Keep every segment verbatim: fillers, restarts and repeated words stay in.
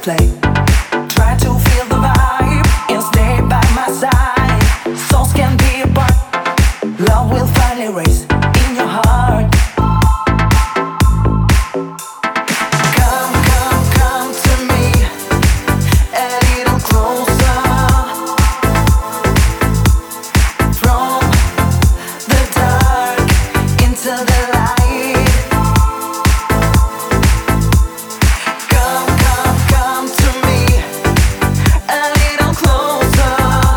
play. Try to feel the vibe and stay by my side. Souls can be apart, love will finally raise in your heart. Come, come, come to me a little closer. From the dark into the light. Come, come, come to me a little closer.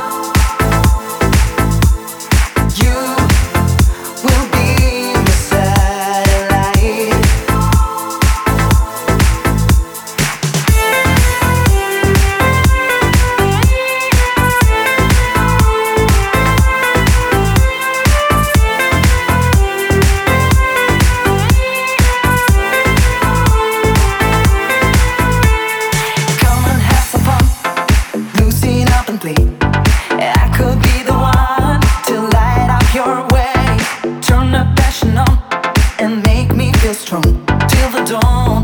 You will be my satellite. Come and have some fun, loosen up and play. I could be the one to light up your way. Turn the passion on and make me feel strong till the dawn.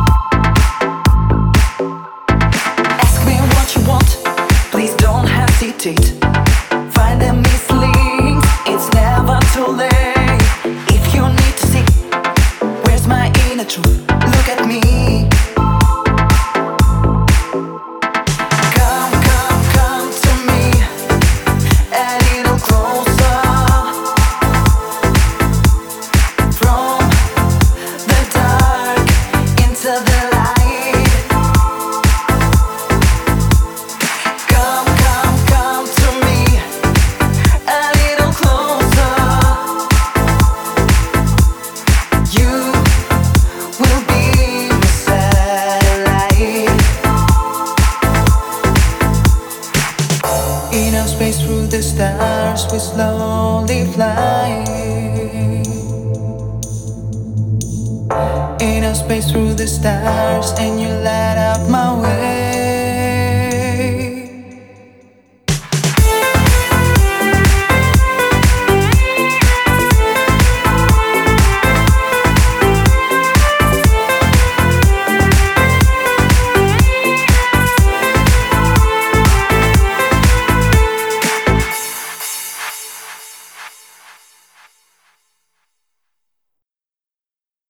Ask me what you want, please don't hesitate. Find the missing links, it's never too late. If you need to see where's my inner truth, look at me. Come, come, come to me a little closer. From the dark into the light. Come, come, come to me a little closer. You will be my satellite. Inner space through the stars, we slowly fly. Inner space through the stars, and you light up my way.